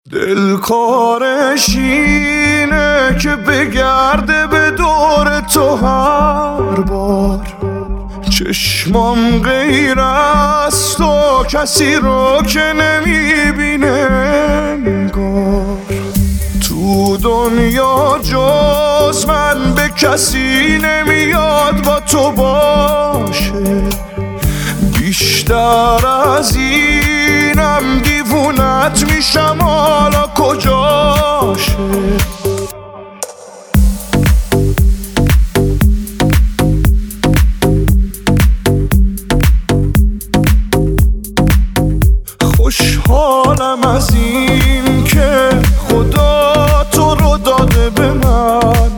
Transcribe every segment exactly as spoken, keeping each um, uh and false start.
دل کارش اینه که بگرده به دور تو هر بار، چشمام غیر از تو کسی رو که نمیبینه انگار. تو دنیا جز من به کسی نمیاد با تو باشه، بیشتر از اینم دیوونت میشم حالا کجاشه. خوشحالم از این که خدا تو رو داده به من،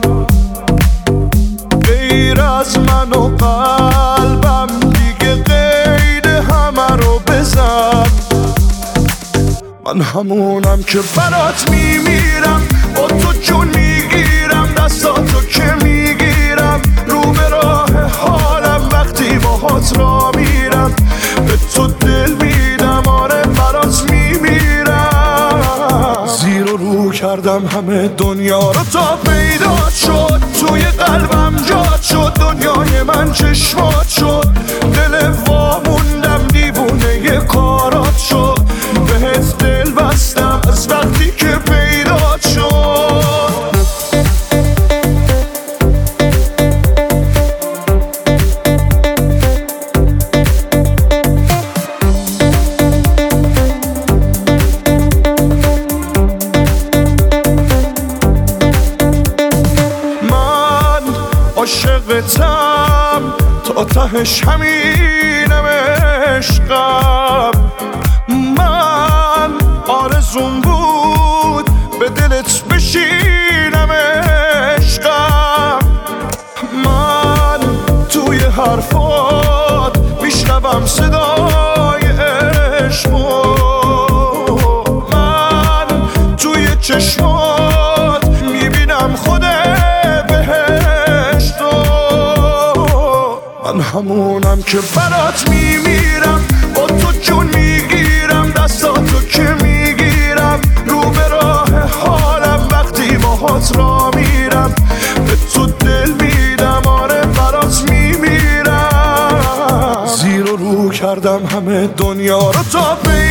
غیر از من و قلبم دیگه قید همه رو بزن. من همونم که برات میمیرم، با تو جون میگیرم، دستاتو که میگیرم، رو به راه حالم وقتی باهات را میرم، به تو دل میدم، آره برات میمیرم. زیر و رو کردم همه دنیا رو تا پیدا شد، توی قلبم جات شد، دنیای من چشمات شد، دل واموندم دیوونه کارات شد، بهت دل بستم از وقتی که پیدا شد. من عاشقتم تا تهش همینم عشقم، من آرزوم بود به دلت بشینم عشقم، من توی حرفات میشنوم صدای عشقو، من توی چشمات میبینم خود بهشتو. من همونم که برات میمیرم، با تو جون میگیرم، دستاتو که میگیرم، رو به راه حالم وقتی باهات را میرم، به تو دل میدم، آره برات میمیرم. زیر و رو کردم همه دنیا رو تا